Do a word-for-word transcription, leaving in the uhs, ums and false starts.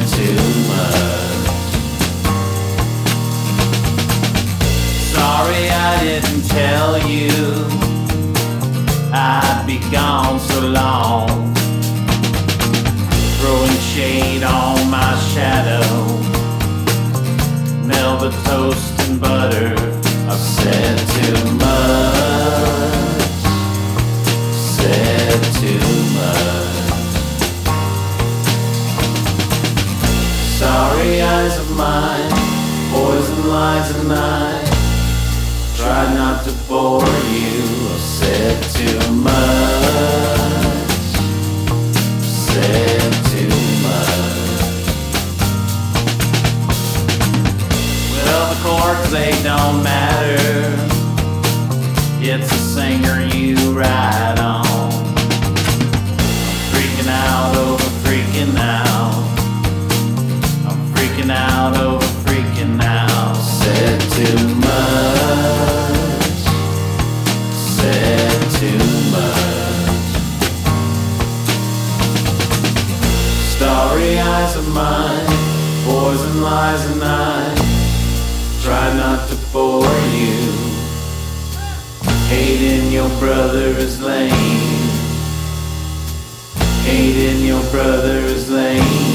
too much. Sorry I didn't tell you I'd be gone so long, throwing shade on my shadow, Melba toast and butter. I've said too much, said too much. Sorry eyes of mine, poison lies at night. Try not to bore you, I've said too much, said too much. Well, the chords, they don't matter, it's the singer you ride on. I'm freaking out over freaking out, I'm freaking out over freaking out. Said too much, said too much. Starry eyes of mine, poison lies at night. Try not to bore you, hating your brother is lame, hating your brother is lame.